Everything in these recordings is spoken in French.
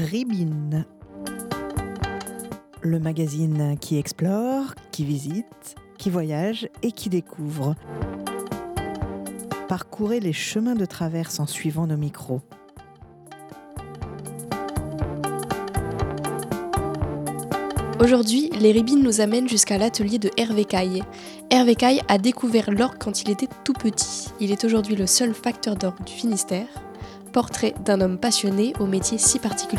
Ribine, le magazine qui explore, qui visite, qui voyage et qui découvre. Parcourez les chemins de traverse en suivant nos micros. Aujourd'hui, les Ribines nous amènent jusqu'à l'atelier de Hervé Caille. Hervé Caille a découvert l'orgue quand il était tout petit. Il est aujourd'hui le seul facteur d'orgue du Finistère. Portrait d'un homme passionné au métier si particulier.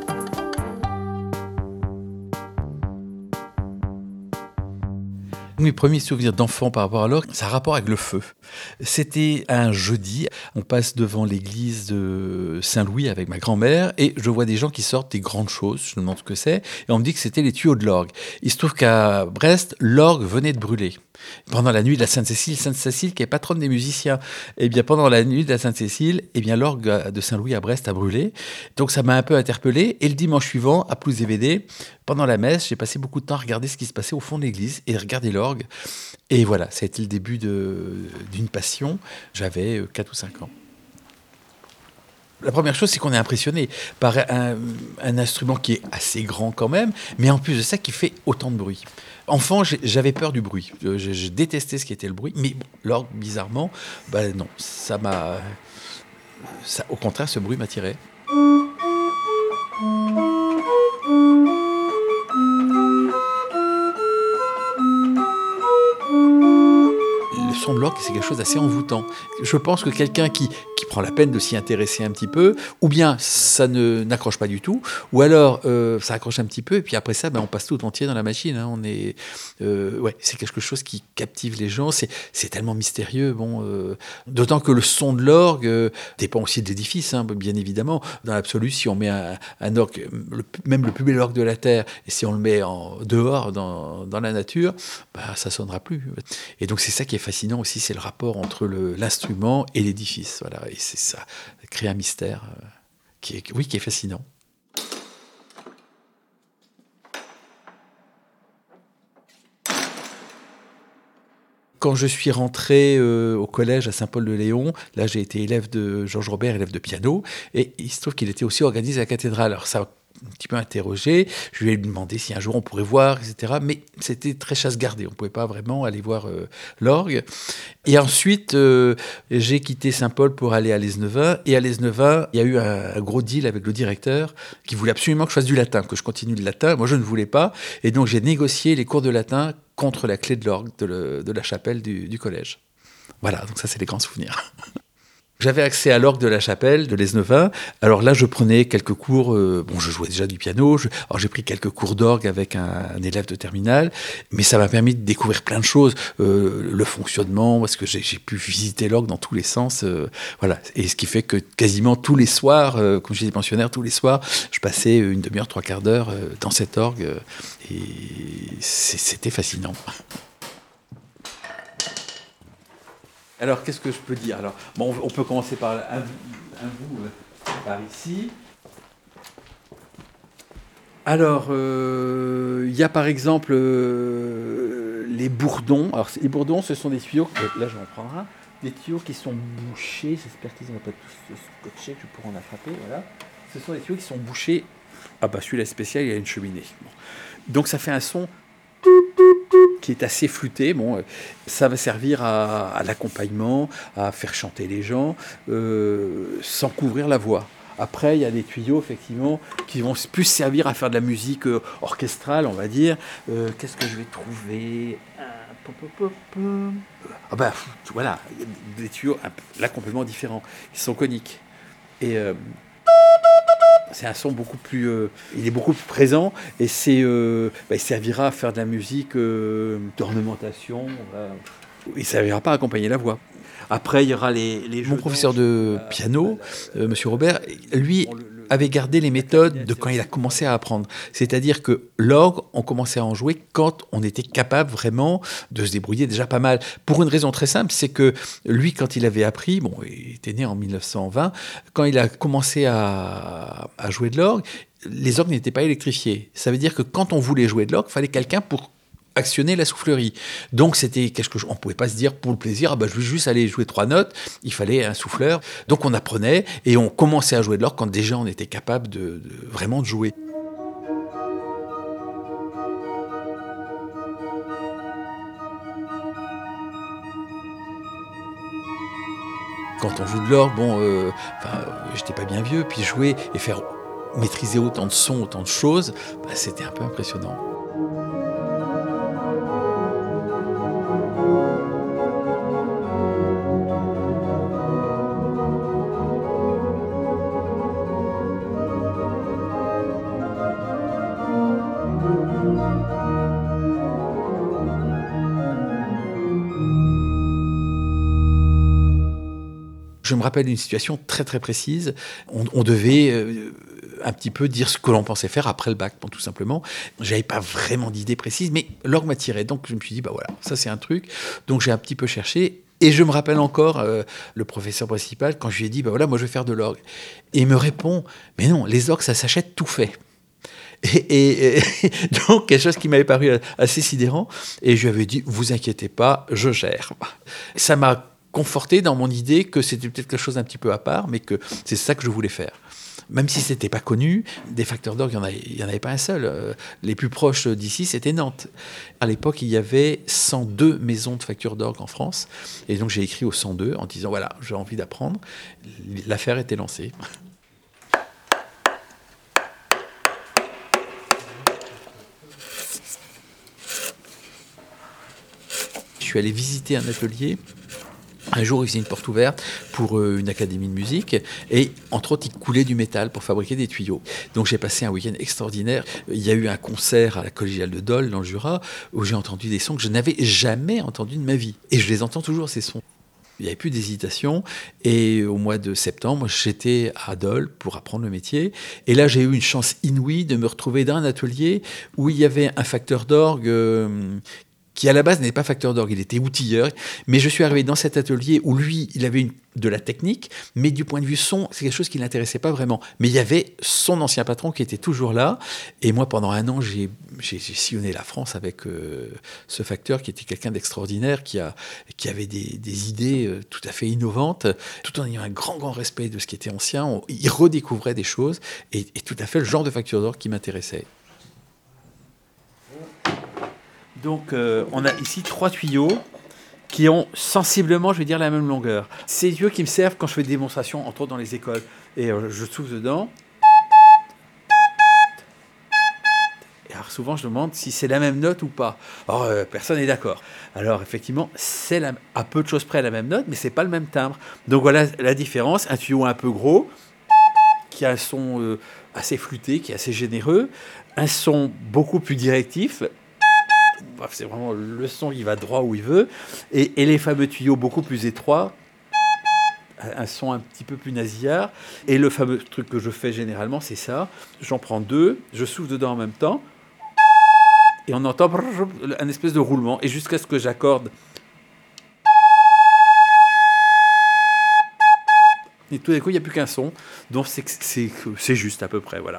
Mes premiers souvenirs d'enfant par rapport à l'orgue, ça a rapport avec le feu. C'était un jeudi, on passe devant l'église de Saint-Louis avec ma grand-mère et je vois des gens qui sortent des grandes choses, je me demande ce que c'est, et on me dit que c'était les tuyaux de l'orgue. Il se trouve qu'à Brest, l'orgue venait de brûler. Pendant la nuit de la Sainte-Cécile qui est patronne des musiciens, eh bien pendant la nuit de la Sainte-Cécile, eh bien l'orgue de Saint-Louis à Brest a brûlé. Donc ça m'a un peu interpellé. Et le dimanche suivant, à Plouzévédé, pendant la messe, j'ai passé beaucoup de temps à regarder ce qui se passait au fond de l'église et regarder l'orgue. Et voilà, ça a été le début d'une passion. J'avais 4 ou 5 ans. La première chose, c'est qu'on est impressionné par un instrument qui est assez grand quand même, mais en plus de ça, qui fait autant de bruit. Enfant, j'avais peur du bruit. Je détestais ce qui était le bruit, mais l'orgue, bizarrement, non, au contraire, ce bruit m'attirait. Le son de l'orgue, c'est quelque chose d'assez envoûtant. Je pense que quelqu'un qui prend la peine de s'y intéresser un petit peu, ou bien ça n'accroche pas du tout, ou alors ça accroche un petit peu, et puis après ça, on passe tout entier dans la machine. Hein. C'est quelque chose qui captive les gens, c'est tellement mystérieux. D'autant que le son de l'orgue dépend aussi de l'édifice, hein, bien évidemment. Dans l'absolu, si on met un orgue, même le plus bel orgue de la Terre, et si on le met dehors, dans la nature, ça sonnera plus. Et donc c'est ça qui est fascinant aussi, c'est le rapport entre l'instrument et l'édifice. Voilà. Et c'est ça crée un mystère qui est fascinant. Quand je suis rentré au collège à Saint-Paul-de-Léon, là j'ai été élève de Georges Robert, élève de piano, et il se trouve qu'il était aussi organisé à la cathédrale. Alors ça un petit peu interrogé, je lui ai demandé si un jour on pourrait voir, etc. Mais c'était très chasse gardée, on ne pouvait pas vraiment aller voir l'orgue. Et ensuite, j'ai quitté Saint-Paul pour aller à Lesneven. Et à Lesneven, il y a eu un gros deal avec le directeur qui voulait absolument que je fasse du latin, que je continue le latin. Moi, je ne voulais pas. Et donc, j'ai négocié les cours de latin contre la clé de l'orgue de la chapelle du collège. Voilà, donc ça, c'est les grands souvenirs. J'avais accès à l'orgue de la chapelle de Lesneven. Alors là, je prenais quelques cours. Je jouais déjà du piano. Alors j'ai pris quelques cours d'orgue avec un élève de terminale. Mais ça m'a permis de découvrir plein de choses. Le fonctionnement, parce que j'ai pu visiter l'orgue dans tous les sens. Voilà. Et ce qui fait que quasiment tous les soirs, comme je disais pensionnaire, tous les soirs, je passais une demi-heure, 3/4 d'heure dans cet orgue. Et c'était fascinant. Alors, qu'est-ce que je peux dire ? Alors, on peut commencer par un bout par ici. Alors, il y a par exemple les bourdons. Alors, les bourdons, ce sont des tuyaux, là je vais en prendre un, des tuyaux qui sont bouchés. J'espère qu'ils n'ont pas tous scotché, que je pourrais en attraper. Voilà. Ce sont des tuyaux qui sont bouchés. Celui-là est spécial, il y a une cheminée. Bon. Donc, ça fait un son qui est assez flûté. Ça va servir à l'accompagnement, à faire chanter les gens, sans couvrir la voix. Après, il y a des tuyaux, effectivement, qui vont plus servir à faire de la musique orchestrale, on va dire. Qu'est-ce que je vais trouver ? Voilà, il y a des tuyaux là complètement différents. Ils sont coniques. Et c'est un son beaucoup plus... il est beaucoup plus présent et il servira à faire de la musique d'ornementation. Il ne servira pas à accompagner la voix. Après, il y aura mon professeur de piano, M. Robert, lui avait gardé les méthodes de quand il a commencé à apprendre. C'est-à-dire que l'orgue, on commençait à en jouer quand on était capable vraiment de se débrouiller déjà pas mal. Pour une raison très simple, c'est que lui, quand il avait appris, il était né en 1920, quand il a commencé à jouer de l'orgue, les orgues n'étaient pas électrifiés. Ça veut dire que quand on voulait jouer de l'orgue, il fallait quelqu'un pour actionner la soufflerie. Donc c'était quelque chose, on ne pouvait pas se dire pour le plaisir, je vais juste aller jouer 3 notes, il fallait un souffleur. Donc on apprenait et on commençait à jouer de l'orgue quand déjà on était capable de vraiment de jouer. Quand on joue de l'orgue, j'étais pas bien vieux, puis jouer et faire maîtriser autant de sons, autant de choses, c'était un peu impressionnant. Je me rappelle d'une situation très très précise. On devait un petit peu dire ce que l'on pensait faire après le bac, tout simplement. J'avais pas vraiment d'idée précise, mais l'orgue m'attirait. Donc je me suis dit, voilà, ça c'est un truc. Donc j'ai un petit peu cherché. Et je me rappelle encore le professeur principal, quand je lui ai dit, moi je vais faire de l'orgue. Et il me répond, mais non, les orgues, ça s'achète tout fait. Et donc, quelque chose qui m'avait paru assez sidérant. Et je lui avais dit, vous inquiétez pas, je gère. Ça m'a conforté dans mon idée que c'était peut-être quelque chose d'un petit peu à part, mais que c'est ça que je voulais faire. Même si c'était pas connu, des facteurs d'orgue, il y en avait pas un seul. Les plus proches d'ici, c'était Nantes. À l'époque, il y avait 102 maisons de facteurs d'orgue en France. Et donc, j'ai écrit au 102 en disant, voilà, j'ai envie d'apprendre. L'affaire était lancée. Je suis allé visiter un atelier. Un jour, il faisait une porte ouverte pour une académie de musique et, entre autres, il coulait du métal pour fabriquer des tuyaux. Donc, j'ai passé un week-end extraordinaire. Il y a eu un concert à la collégiale de Dole, dans le Jura, où j'ai entendu des sons que je n'avais jamais entendus de ma vie. Et je les entends toujours, ces sons. Il n'y avait plus d'hésitation. Et au mois de septembre, j'étais à Dole pour apprendre le métier. Et là, j'ai eu une chance inouïe de me retrouver dans un atelier où il y avait un facteur d'orgue qui à la base n'était pas facteur d'orgue, il était outilleur. Mais je suis arrivé dans cet atelier où lui, il avait de la technique, mais du point de vue son, c'est quelque chose qui ne l'intéressait pas vraiment. Mais il y avait son ancien patron qui était toujours là. Et moi, pendant un an, j'ai sillonné la France avec ce facteur qui était quelqu'un d'extraordinaire, qui avait des idées tout à fait innovantes, tout en ayant un grand, grand respect de ce qui était ancien. Il redécouvrait des choses et tout à fait le genre de facteur d'orgue qui m'intéressait. Donc, on a ici 3 tuyaux qui ont sensiblement, je vais dire, la même longueur. Ces tuyaux qui me servent quand je fais des démonstrations, entre autres dans les écoles. Et je souffle dedans. Et alors, souvent, je demande si c'est la même note ou pas. Alors, personne n'est d'accord. Alors, effectivement, c'est à peu de choses près la même note, mais ce n'est pas le même timbre. Donc, voilà la différence. Un tuyau un peu gros, qui a un son assez flûté, qui est assez généreux. Un son beaucoup plus directif. C'est vraiment le son, il va droit où il veut. Et les fameux tuyaux beaucoup plus étroits, un son un petit peu plus nasillard. Et le fameux truc que je fais généralement, c'est ça. J'en prends 2, je souffle dedans en même temps. Et on entend un espèce de roulement. Et jusqu'à ce que j'accorde. Et tout d'un coup, il n'y a plus qu'un son. Donc c'est juste à peu près, voilà.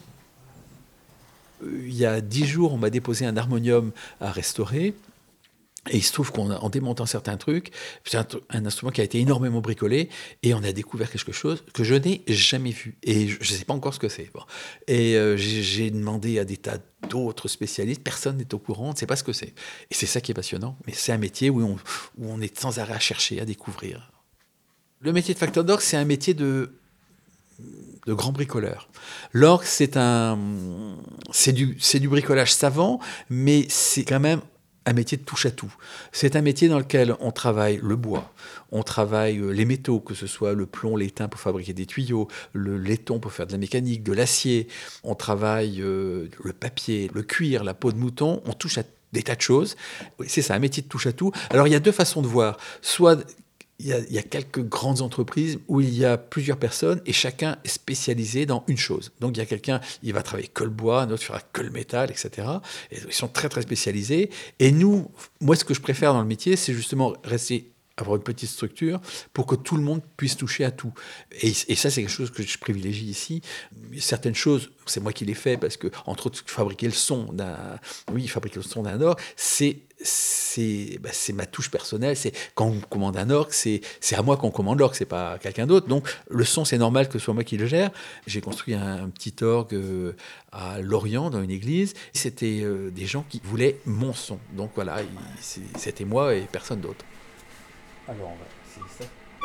Il y a 10 jours, on m'a déposé un harmonium à restaurer. Et il se trouve qu'en démontant certains trucs, c'est un instrument qui a été énormément bricolé, et on a découvert quelque chose que je n'ai jamais vu. Et je ne sais pas encore ce que c'est. Bon. Et j'ai demandé à des tas d'autres spécialistes, personne n'est au courant, on ne sait pas ce que c'est. Et c'est ça qui est passionnant. Mais c'est un métier où on est sans arrêt à chercher, à découvrir. Le métier de facteur d'orgue, c'est un métier de grand bricoleur. L'orgue, c'est du bricolage savant, mais c'est quand même un métier de touche à tout. C'est un métier dans lequel on travaille le bois, on travaille les métaux, que ce soit le plomb, l'étain pour fabriquer des tuyaux, le laiton pour faire de la mécanique, de l'acier, on travaille le papier, le cuir, la peau de mouton, on touche à des tas de choses. C'est ça, un métier de touche à tout. Alors il y a 2 façons de voir. Soit il y a quelques grandes entreprises où il y a plusieurs personnes et chacun est spécialisé dans une chose. Donc, il y a quelqu'un, il va travailler que le bois, un autre fera que le métal, etc. Et ils sont très, très spécialisés. Et moi, ce que je préfère dans le métier, c'est justement rester avoir une petite structure pour que tout le monde puisse toucher à tout. Et ça, c'est quelque chose que je privilégie ici. Certaines choses, c'est moi qui les fais parce que, entre autres, fabriquer le son d'un orgue, c'est ma touche personnelle. C'est quand on commande un orgue, c'est à moi qu'on commande l'orgue, c'est pas à quelqu'un d'autre. Donc le son, c'est normal que ce soit moi qui le gère. J'ai construit un petit orgue à Lorient, dans une église. C'était des gens qui voulaient mon son. Donc voilà, c'était moi et personne d'autre. Alors on va essayer ça.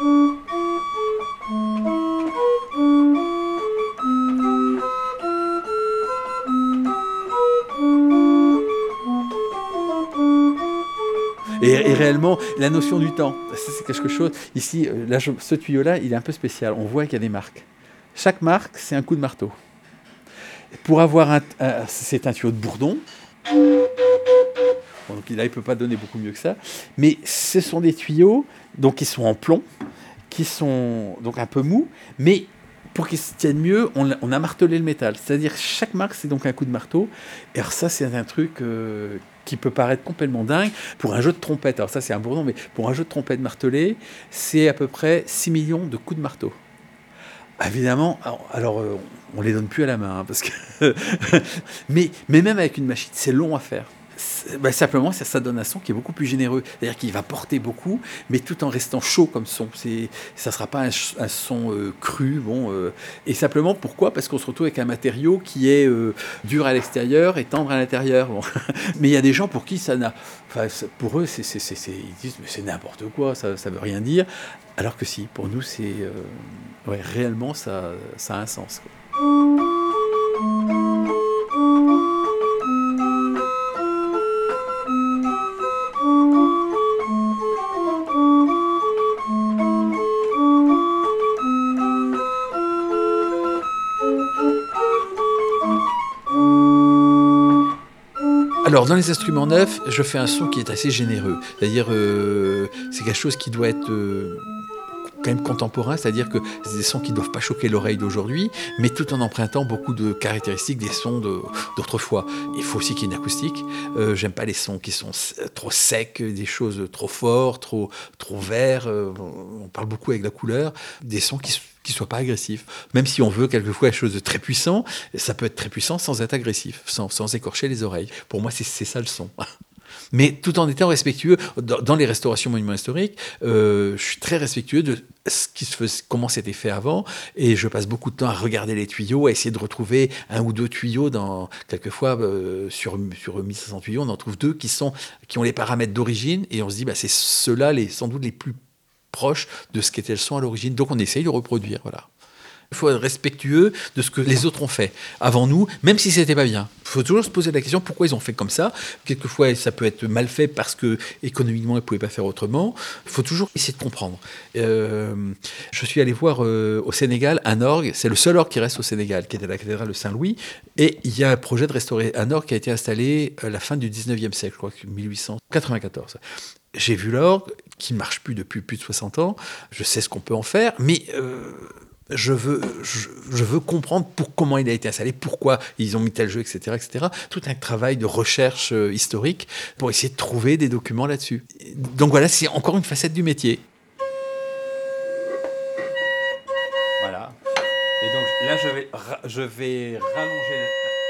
Et réellement, la notion du temps, ça c'est quelque chose. Ici, là, ce tuyau-là, il est un peu spécial. On voit qu'il y a des marques. Chaque marque, c'est un coup de marteau. Pour avoir c'est un tuyau de bourdon. Bon, donc là, il ne peut pas donner beaucoup mieux que ça. Mais ce sont des tuyaux donc, qui sont en plomb, qui sont donc un peu mous, mais pour qu'ils se tiennent mieux, on a martelé le métal. C'est-à-dire chaque marque, c'est donc un coup de marteau. Et alors ça, c'est un truc qui peut paraître complètement dingue. Pour un jeu de trompette, alors ça, c'est un bourdon, mais pour un jeu de trompette martelé, c'est à peu près 6 millions de coups de marteau. Évidemment, alors on ne les donne plus à la main, parce que mais même avec une machine, c'est long à faire. Simplement, ça donne un son qui est beaucoup plus généreux. C'est-à-dire qu'il va porter beaucoup, mais tout en restant chaud comme son. Ça ne sera pas un son cru. Et simplement, pourquoi ? Parce qu'on se retrouve avec un matériau qui est dur à l'extérieur et tendre à l'intérieur. Bon. Mais il y a des gens pour qui ça n'a... Enfin, pour eux, ils disent mais c'est n'importe quoi, ça ne veut rien dire. Alors que si, pour nous, réellement, ça a un sens, quoi. Alors, dans les instruments neufs, je fais un son qui est assez généreux. C'est-à-dire, c'est quelque chose qui doit être quand même contemporain, c'est-à-dire que c'est des sons qui ne doivent pas choquer l'oreille d'aujourd'hui, mais tout en empruntant beaucoup de caractéristiques des sons d'autrefois. Il faut aussi qu'il y ait une acoustique. J'aime pas les sons qui sont trop secs, des choses trop fortes, trop verts. On parle beaucoup avec la couleur. Des sons qui soient pas agressifs. Même si on veut quelquefois quelque chose de très puissant, ça peut être très puissant sans être agressif, sans écorcher les oreilles. Pour moi, c'est ça le son. Mais tout en étant respectueux, dans les restaurations monuments historiques, je suis très respectueux de comment c'était fait avant, et je passe beaucoup de temps à regarder les tuyaux, à essayer de retrouver un ou deux tuyaux, quelquefois sur 1500 tuyaux, on en trouve deux qui ont les paramètres d'origine, et on se dit c'est ceux-là sans doute les plus proches de ce qu'était le son à l'origine, donc on essaye de reproduire, voilà. Il faut être respectueux de ce que les autres ont fait avant nous, même si c'était pas bien. Il faut toujours se poser la question pourquoi ils ont fait comme ça. Quelquefois, ça peut être mal fait parce que économiquement, ils pouvaient pas faire autrement. Il faut toujours essayer de comprendre. Je suis allé voir au Sénégal un orgue. C'est le seul orgue qui reste au Sénégal, qui est à la cathédrale de Saint-Louis. Et il y a un projet de restaurer un orgue qui a été installé à la fin du 19e siècle, je crois, 1894. J'ai vu l'orgue, qui ne marche plus depuis plus de 60 ans. Je sais ce qu'on peut en faire, mais... Je veux comprendre comment il a été installé, pourquoi ils ont mis tel jeu, etc., etc. Tout un travail de recherche historique pour essayer de trouver des documents là-dessus. Donc voilà, c'est encore une facette du métier. Voilà. Et donc là, je vais rallonger...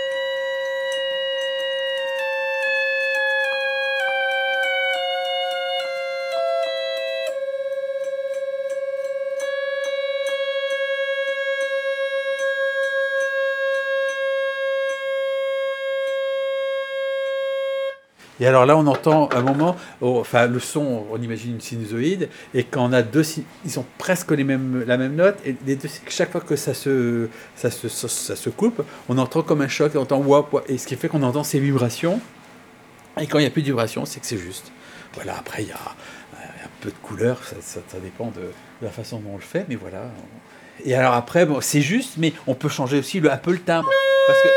Et alors là, on entend un moment, le son, on imagine une sinusoïde, et quand on a deux, ils ont presque la même note, et les deux, chaque fois que ça se coupe, on entend comme un choc, et on entend wap, et ce qui fait qu'on entend ces vibrations. Et quand il n'y a plus de vibrations, c'est que c'est juste. Voilà, après, il y a un peu de couleur, ça dépend de la façon dont on le fait, mais voilà. Et alors après, c'est juste, mais on peut changer aussi un peu le timbre, parce que...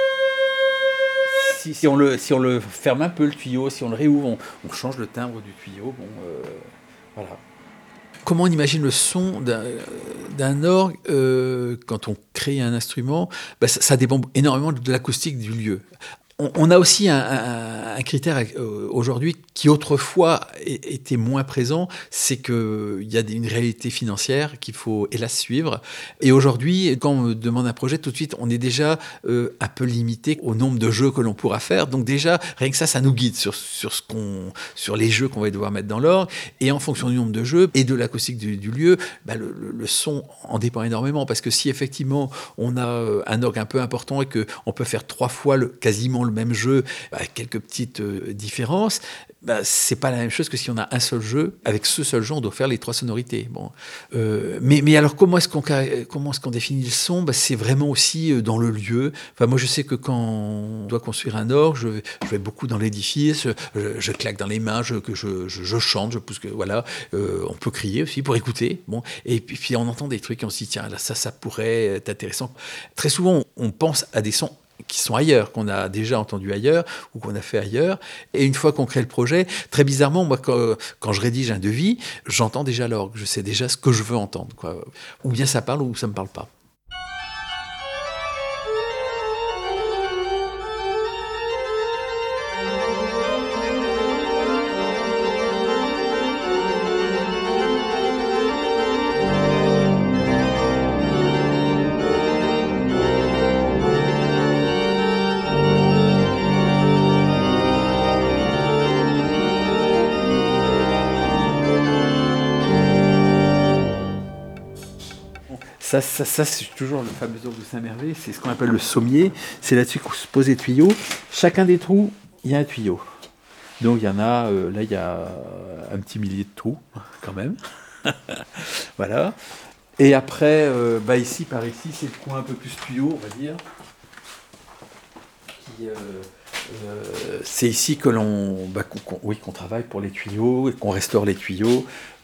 Si on le ferme un peu le tuyau, si on le réouvre, on change le timbre du tuyau. Voilà. Comment on imagine le son d'un orgue quand on crée un instrument ? Ça dépend énormément de l'acoustique du lieu. On a aussi un critère aujourd'hui qui autrefois était moins présent, c'est qu'il y a une réalité financière qu'il faut hélas suivre. Et aujourd'hui, quand on me demande un projet, tout de suite, on est déjà un peu limité au nombre de jeux que l'on pourra faire. Donc déjà, rien que ça nous guide sur les jeux qu'on va devoir mettre dans l'orgue. Et en fonction du nombre de jeux et de l'acoustique du lieu, le son en dépend énormément. Parce que si effectivement on a un orgue un peu important et qu'on peut faire 3 fois quasiment le même jeu, avec quelques petites différences, c'est pas la même chose que si on a un seul jeu. Avec ce seul jeu, on doit faire les 3 sonorités. Bon. Mais alors, comment est-ce qu'on définit le son ? C'est vraiment aussi dans le lieu. Enfin, moi, je sais que quand on doit construire un orgue, je vais beaucoup dans l'édifice, je claque dans les mains, je chante, je pousse que voilà. On peut crier aussi pour écouter. Bon. Et puis on entend des trucs et on se dit tiens, là, ça pourrait être intéressant. Très souvent, on pense à des sons qui sont ailleurs, qu'on a déjà entendu ailleurs ou qu'on a fait ailleurs. Et une fois qu'on crée le projet, très bizarrement, moi, quand je rédige un devis, j'entends déjà l'orgue, je sais déjà ce que je veux entendre, quoi. Ou bien ça parle ou ça ne me parle pas. Ça, c'est toujours le fameux orgue de Saint-Mervé, c'est ce qu'on appelle le sommier. C'est là-dessus qu'on se pose les tuyaux. Chacun des trous, il y a un tuyau. Donc il y en a, là il y a un petit millier de trous, quand même. Voilà. Et après, ici, par ici, c'est le coin un peu plus tuyau, on va dire. C'est ici que qu'on travaille pour les tuyaux et qu'on restaure les tuyaux.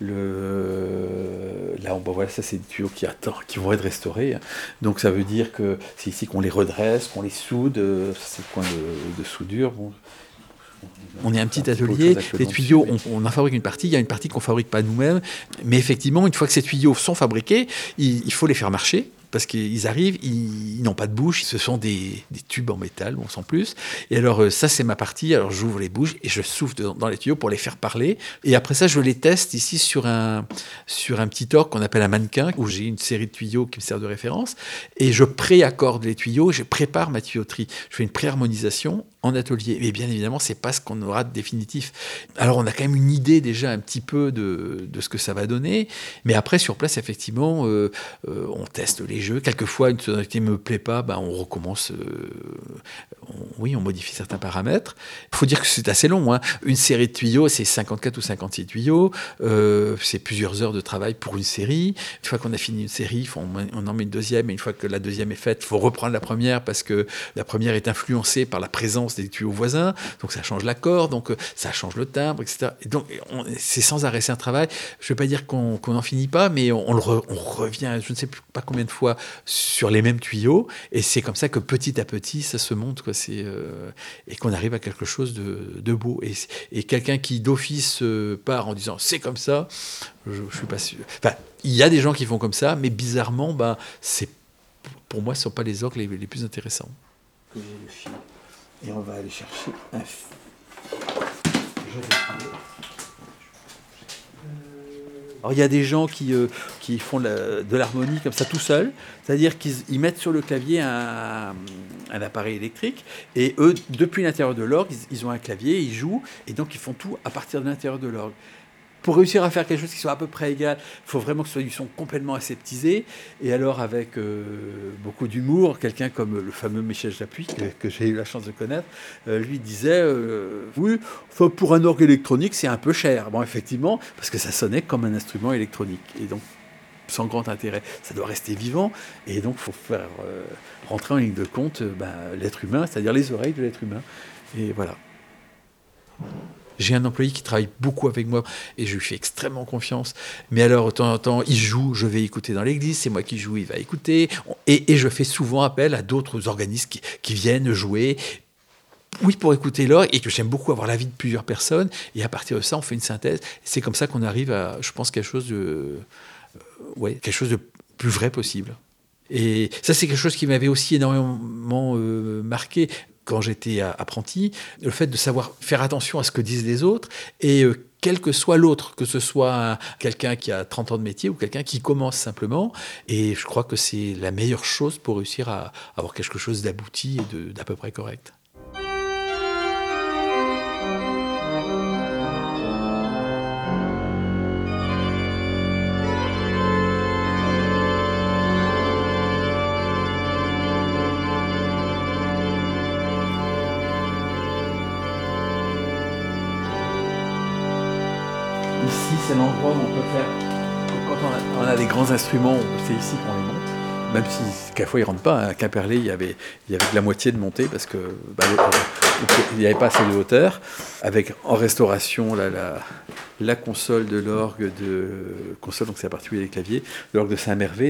Là, voilà, ça c'est des tuyaux qui vont être restaurés. Donc ça veut dire que c'est ici qu'on les redresse, qu'on les soude. C'est le coin de soudure. Bon. On est un petit atelier, les tuyaux, on en fabrique une partie, il y a une partie qu'on ne fabrique pas nous-mêmes, mais effectivement, une fois que ces tuyaux sont fabriqués, il faut les faire marcher, parce qu'ils arrivent, ils n'ont pas de bouche, ce sont des tubes en métal, sans plus. Et alors ça c'est ma partie, alors j'ouvre les bouches et je souffle dans les tuyaux pour les faire parler. Et après ça je les teste ici sur un petit orgue qu'on appelle un mannequin, où j'ai une série de tuyaux qui me servent de référence, et je pré-accorde les tuyaux, je prépare ma tuyauterie, je fais une pré-harmonisation en atelier. Mais bien évidemment, c'est pas ce qu'on aura de définitif. Alors, on a quand même une idée déjà un petit peu de ce que ça va donner. Mais après, sur place, effectivement, on teste les jeux. Quelquefois, une sonorité ne me plaît pas, on recommence. On modifie certains paramètres. Il faut dire que c'est assez long. Une série de tuyaux, c'est 54 ou 56 tuyaux. C'est plusieurs heures de travail pour une série. Une fois qu'on a fini une série, on en met une deuxième. Et une fois que la deuxième est faite, il faut reprendre la première parce que la première est influencée par la présence des tuyaux voisins, donc ça change l'accord, donc ça change le timbre, etc. Et donc c'est sans arrêt, c'est un travail. Je ne vais pas dire qu'on n'en finit pas, mais on revient, je ne sais pas combien de fois, sur les mêmes tuyaux, et c'est comme ça que petit à petit, ça se monte, quoi. Et qu'on arrive à quelque chose de beau. Et quelqu'un qui d'office part en disant c'est comme ça, je ne suis pas sûr. Enfin, il y a des gens qui font comme ça, mais bizarrement, pour moi, ce ne sont pas les orgues les plus intéressants. Que j'ai le fil. Et on va aller chercher un fil. Alors il y a des gens qui font de l'harmonie comme ça tout seul, c'est-à-dire qu'ils mettent sur le clavier un appareil électrique, et eux, depuis l'intérieur de l'orgue, ils ont un clavier, ils jouent, et donc ils font tout à partir de l'intérieur de l'orgue. Pour réussir à faire quelque chose qui soit à peu près égal, il faut vraiment que ce soit du son complètement aseptisé. Et alors, avec beaucoup d'humour, quelqu'un comme le fameux Michel Chapuis, que j'ai eu la chance de connaître, lui disait oui, pour un orgue électronique, c'est un peu cher. Bon, effectivement, parce que ça sonnait comme un instrument électronique. Et donc, sans grand intérêt. Ça doit rester vivant. Et donc, il faut faire rentrer en ligne de compte l'être humain, c'est-à-dire les oreilles de l'être humain. Et voilà. J'ai un employé qui travaille beaucoup avec moi et je lui fais extrêmement confiance. Mais alors, de temps en temps, il joue, je vais écouter dans l'église, c'est moi qui joue, il va écouter. Et je fais souvent appel à d'autres organismes qui viennent jouer. Oui, pour écouter l'orgue, et que j'aime beaucoup avoir l'avis de plusieurs personnes. Et à partir de ça, on fait une synthèse. C'est comme ça qu'on arrive à, je pense, quelque chose de plus vrai possible. Et ça, c'est quelque chose qui m'avait aussi énormément marqué. quand j'étais apprenti, le fait de savoir faire attention à ce que disent les autres et quel que soit l'autre, que ce soit quelqu'un qui a 30 ans de métier ou quelqu'un qui commence simplement. Et je crois que c'est la meilleure chose pour réussir à avoir quelque chose d'abouti et d'à peu près correct. Ici, c'est l'endroit où on peut faire. Quand on a des grands instruments, c'est ici qu'on les monte. Même si, quelquefois, ils ne rentrent pas. À Quimperlé, il y avait que la moitié de montée parce que il n'y avait pas assez de hauteur. Avec en restauration la console de l'orgue console, donc c'est la partie où il y a les claviers, l'orgue de Saint-Mervé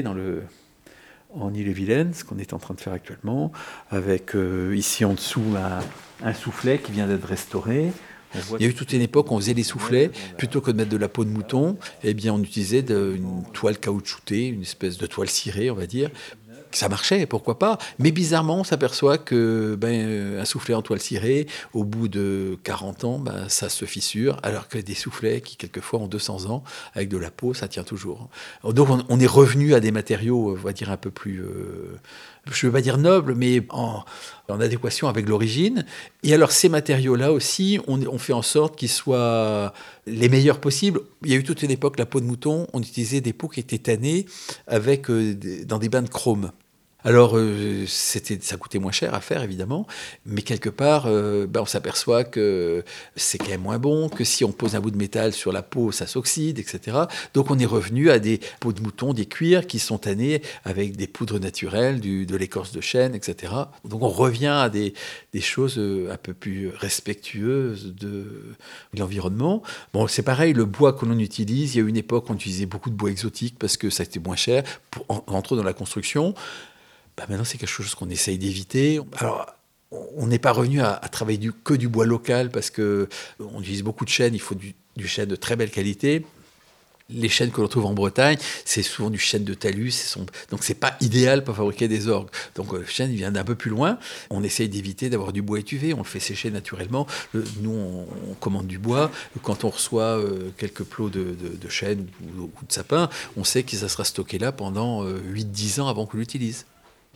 en Ille-et-Vilaine, ce qu'on est en train de faire actuellement, avec ici en dessous un soufflet qui vient d'être restauré. Il y a eu toute une époque où on faisait les soufflets, plutôt que de mettre de la peau de mouton, eh bien on utilisait une toile caoutchoutée, une espèce de toile cirée, on va dire. Ça marchait, pourquoi pas. Mais bizarrement, on s'aperçoit que un soufflet en toile cirée, au bout de 40 ans, ça se fissure, alors que des soufflets qui, quelquefois, ont 200 ans, avec de la peau, ça tient toujours. Donc on est revenu à des matériaux, on va dire, un peu plus... je ne veux pas dire nobles, mais en adéquation avec l'origine. Et alors, ces matériaux-là aussi, on fait en sorte qu'ils soient les meilleurs possibles. Il y a eu toute une époque, la peau de mouton, on utilisait des peaux qui étaient tannées dans des bains de chrome. Alors, ça coûtait moins cher à faire, évidemment, mais quelque part, on s'aperçoit que c'est quand même moins bon, que si on pose un bout de métal sur la peau, ça s'oxyde, etc. Donc, on est revenu à des peaux de mouton, des cuirs qui sont tannés avec des poudres naturelles, de l'écorce de chêne, etc. Donc, on revient à des choses un peu plus respectueuses de l'environnement. Bon, c'est pareil, le bois que l'on utilise, il y a eu une époque où on utilisait beaucoup de bois exotique parce que ça était moins cher, entre autres dans la construction. Maintenant, c'est quelque chose qu'on essaye d'éviter. Alors, on n'est pas revenu à travailler que du bois local parce qu'on utilise beaucoup de chêne. Il faut du chêne de très belle qualité. Les chênes que l'on trouve en Bretagne, c'est souvent du chêne de talus. Donc, c'est pas idéal pour fabriquer des orgues. Donc, le chêne vient d'un peu plus loin. On essaye d'éviter d'avoir du bois étuvé. On le fait sécher naturellement. Nous, on commande du bois. Quand on reçoit quelques plots de chêne ou de sapin, on sait que ça sera stocké là pendant 8-10 ans avant qu'on l'utilise.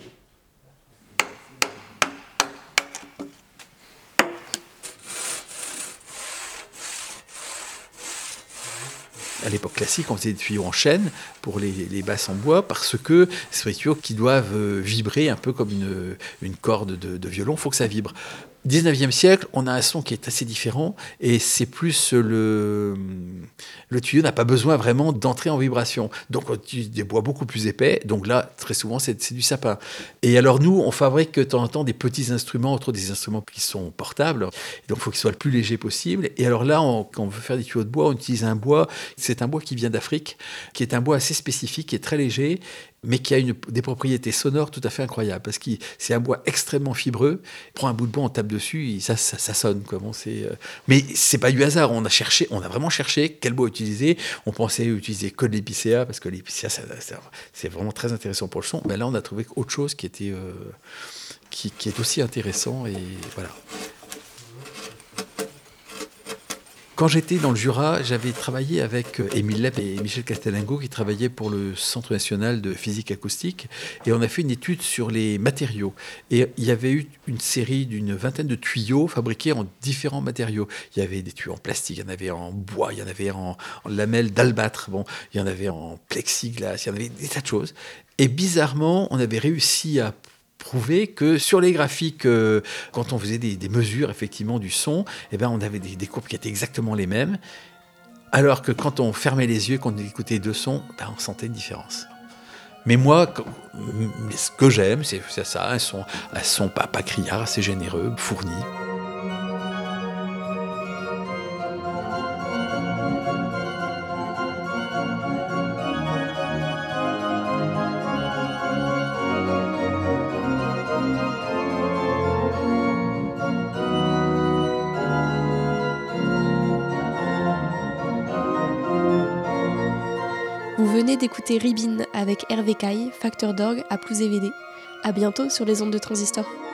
À l'époque classique, on faisait des tuyaux en chêne pour les basses en bois parce que c'est des tuyaux qui doivent vibrer un peu comme une corde de violon. Il faut que ça vibre. 19e siècle, on a un son qui est assez différent et c'est plus le tuyau n'a pas besoin vraiment d'entrer en vibration. Donc on utilise des bois beaucoup plus épais. Donc là, très souvent, c'est du sapin. Et alors nous, on fabrique de temps en temps des petits instruments, entre des instruments qui sont portables. Donc il faut qu'ils soient le plus léger possible. Et alors là, quand on veut faire des tuyaux de bois, on utilise un bois. C'est un bois qui vient d'Afrique, qui est un bois assez spécifique, qui est très léger, mais qui a des propriétés sonores tout à fait incroyables, parce que c'est un bois extrêmement fibreux. On prend un bout de bois, on tape dessus, et ça sonne. Mais c'est pas du hasard, on a vraiment cherché quel bois utiliser. On pensait utiliser que de l'épicéa, parce que l'épicéa, c'est vraiment très intéressant pour le son. Mais là, on a trouvé autre chose qui est aussi intéressant, et voilà. Quand j'étais dans le Jura, j'avais travaillé avec Émile Lepp et Michel Castellingo qui travaillaient pour le Centre national de physique acoustique et on a fait une étude sur les matériaux. Et il y avait eu une série d'une vingtaine de tuyaux fabriqués en différents matériaux. Il y avait des tuyaux en plastique, il y en avait en bois, il y en avait en lamelles d'albâtre, il y en avait en plexiglas, il y en avait des tas de choses. Et bizarrement, on avait réussi à prouver que sur les graphiques, quand on faisait des mesures effectivement du son, on avait des courbes qui étaient exactement les mêmes, alors que quand on fermait les yeux, quand on écoutait deux sons, on sentait une différence. Mais moi, ce que j'aime, c'est ça, un son pas criard, assez généreux, fourni. Vous venez d'écouter Ribine avec Hervé Caille, facteur d'orgue à Plouzévédé. À bientôt sur les ondes de Transistor.